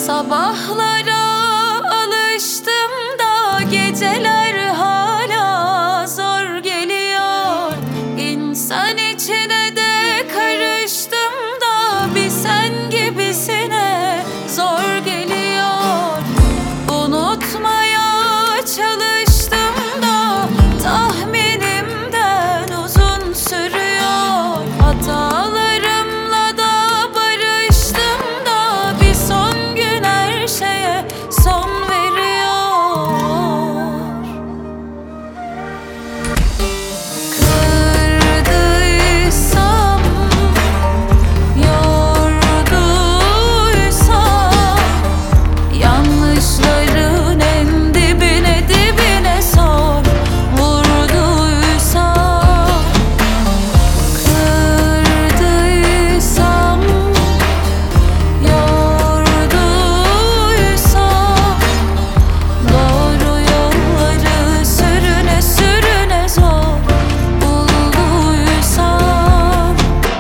Sabahlara alıştım da geceler hala zor geliyor. İnsan içine de karıştım da bir sen gibisine zor geliyor. Unutmaya çalıştım da tahminimden uzun sürüyor. Hatalarımla da barıştım da bir son gün her şeye son veriyor. Kırdıysam, yorduysam, yanlışların en dibine dibine sor. Vurduysam, kırdıysam, yorduysam, doğru yolları sürüne sürüne zor bulduysam.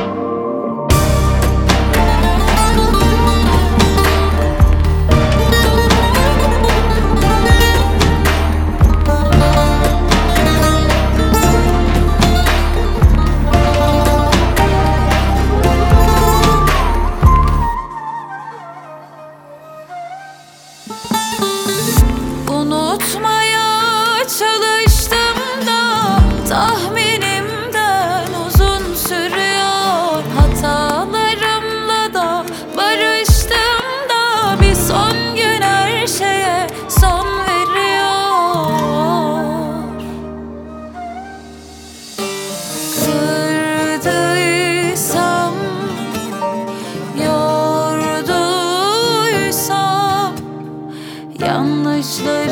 Unutmaya çalıştım da tahminimden uzun sürüyor. Hatalarımla da barıştım da bir son gün her şeye son veriyor. Kırdıysam, yorduysam, yanlışları